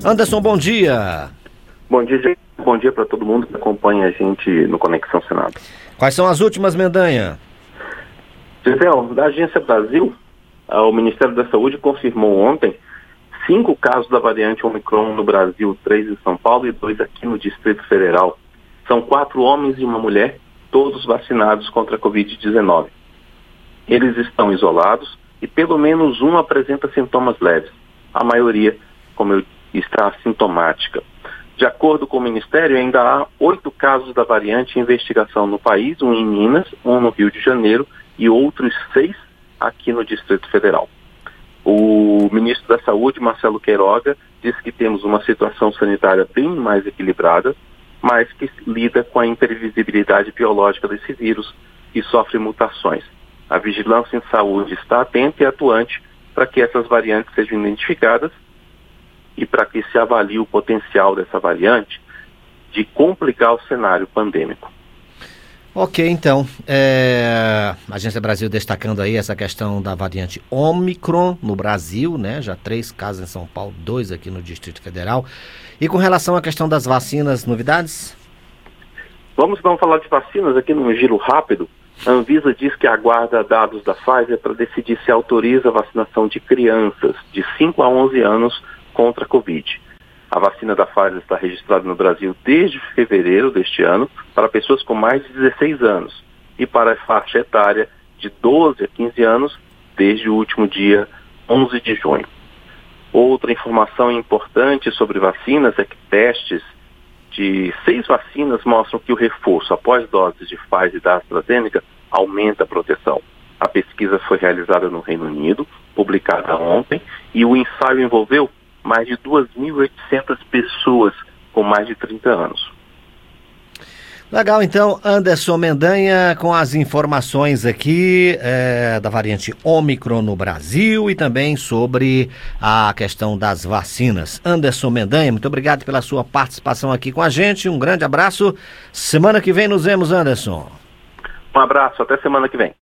Anderson, bom dia. Bom dia para todo mundo que acompanha a gente no Conexão Senado. Quais são as últimas, Mendanha? Gisele, da Agência Brasil, o Ministério da Saúde confirmou ontem 5 casos da variante Omicron no Brasil, 3 em São Paulo e 2 aqui no Distrito Federal. São 4 homens e uma mulher, todos vacinados contra a Covid-19. Eles estão isolados e pelo menos um apresenta sintomas leves. A maioria, como eu disse, está assintomática. De acordo com o Ministério, ainda há 8 casos da variante em investigação no país, um em Minas, um no Rio de Janeiro e outros 6 aqui no Distrito Federal. O ministro da Saúde, Marcelo Queiroga, disse que temos uma situação sanitária bem mais equilibrada, mas que lida com a imprevisibilidade biológica desse vírus e sofre mutações. A vigilância em saúde está atenta e atuante para que essas variantes sejam identificadas e para que se avalie o potencial dessa variante de complicar o cenário pandêmico. Ok, então, a Agência Brasil destacando aí essa questão da variante Omicron no Brasil, né? Já 3 casos em São Paulo, 2 aqui no Distrito Federal. E com relação à questão das vacinas, novidades? Vamos então falar de vacinas aqui num giro rápido. A Anvisa diz que aguarda dados da Pfizer para decidir se autoriza a vacinação de crianças de 5 a 11 anos contra a Covid. A vacina da Pfizer está registrada no Brasil desde fevereiro deste ano para pessoas com mais de 16 anos e para a faixa etária de 12 a 15 anos desde o último dia 11 de junho. Outra informação importante sobre vacinas é que testes de 6 vacinas mostram que o reforço após doses de Pfizer e da AstraZeneca aumenta a proteção. A pesquisa foi realizada no Reino Unido, publicada ontem, e o ensaio envolveu mais de 2.800 pessoas com mais de 30 anos. Legal, então, Anderson Mendanha com as informações aqui da variante Omicron no Brasil e também sobre a questão das vacinas. Anderson Mendanha, muito obrigado pela sua participação aqui com a gente, um grande abraço. Semana que vem nos vemos, Anderson. Um abraço, até semana que vem.